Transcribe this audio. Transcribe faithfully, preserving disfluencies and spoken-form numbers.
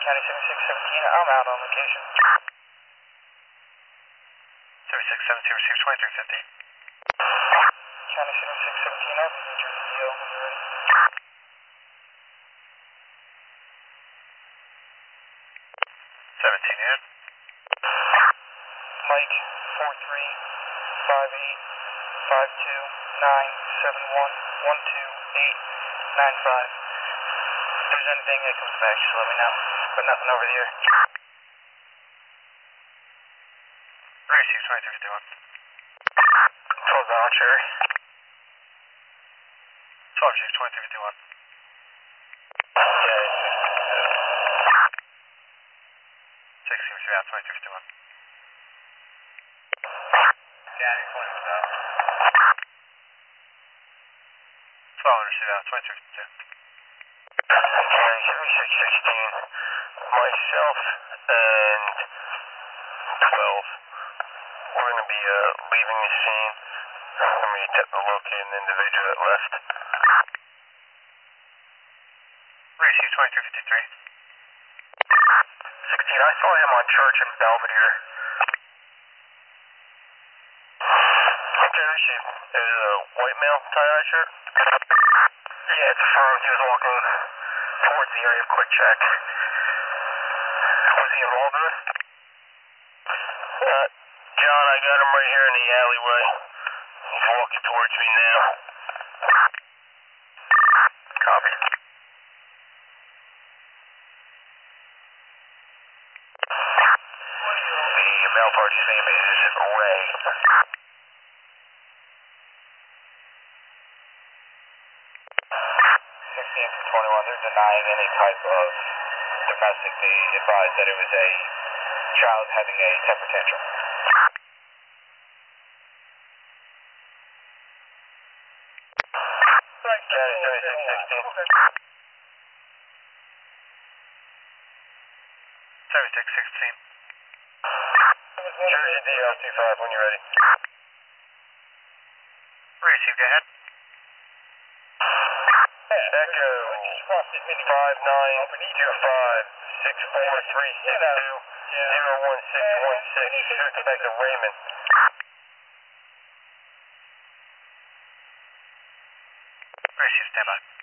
County seventy-six seventeen, I'm out on location. seventy-six seventeen, receive twenty-three fifty. County seventy-six seventeen, I'll be New Jersey D O when you're ready. seventeen, yeah. Mike, four three five eight five two nine seven one one two eight nine five. If there's anything that comes back, just let me know. But nothing over the air. Receive twenty-three fifty-one. twelve Donald Cherry. twelve, receive twenty-three fifty-one. Yeah, sixteen, receive out twenty-three fifty-one. County twenty-one Donald. twelve, receive out twenty-three fifty-two. County seventy-six sixteen, myself and twelve. We're going to be uh, leaving the scene. I'm going to attempt to locate an individual that left. Receive twenty-three fifty-three. sixteen, I saw him on Church and Belvedere. Okay, receive. It was a white male tie-dye shirt? Yeah, it's affirmed. He was walking towards the area of Quick Check. Was he involved in it? Uh, John, I got him right here in the alleyway. He's walking towards me now. Copy. The male party's name is Ray. sixteen to twenty-one, they're denying any type of domestic. They advised that it was a child having a temper tantrum. County seventy-six sixteen. seventy-six sixteen. Jersey D L two five when you're ready. Receive, go ahead. Echo five nine two five six four three six two zero one six one six. Detective Raymond. Receive, stand by.